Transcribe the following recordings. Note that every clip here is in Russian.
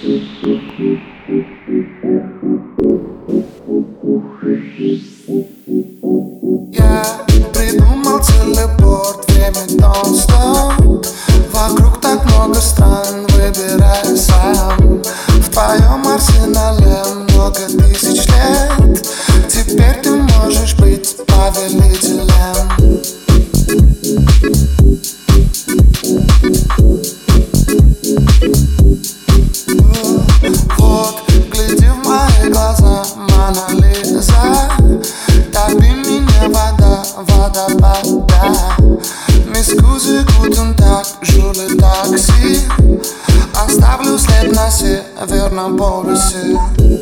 Я придумал телепорт, время нон-стоп. Вокруг так много стран, выбирай сам. В твоем арсенале много тысяч лет. Теперь ты можешь быть повелителем. Вот, гляди в мои глаза, Мона Лиза. Топи меня вода, водопада. Мискузи, гутен так, жули такси. Оставлю след на северном полюсе.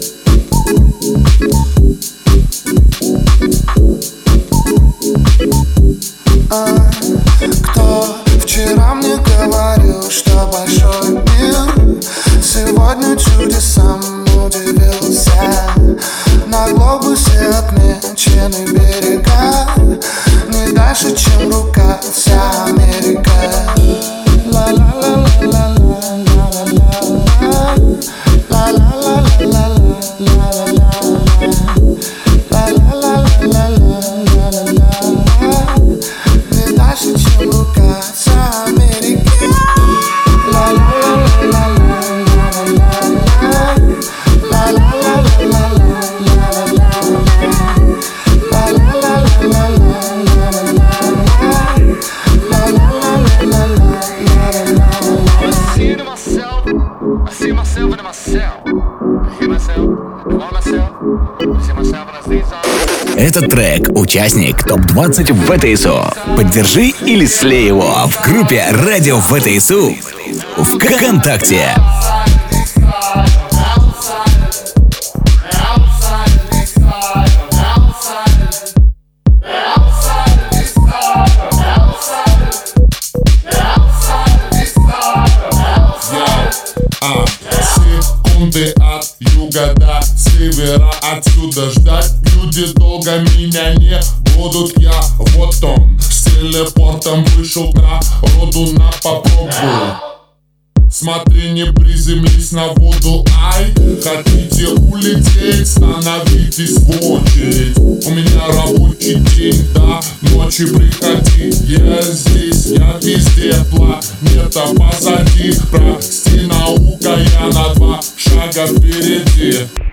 Кто вчера мне говорил, что большой мир сегодня чудесам удивился. На глобусе отмечены берега, не дальше, чем рука, вся Америка. Не дальше, чем рука, вся Америка. Этот трек – участник ТОП-20 ВТСУ. Поддержи или слей его в группе Радио ВТСУ ВКонтакте. Секунды от юга до севера, отсюда ждать люди долго меня не будут. Я вот он, с телепортом вышел к народу на попробую. Смотри, не приземлись на воду, ай. Хотите улететь, становитесь в очередь. У меня рабочий день, до ночи приходи. Я здесь, я везде, планета позади. Прости, наука, я на 2 шага впереди.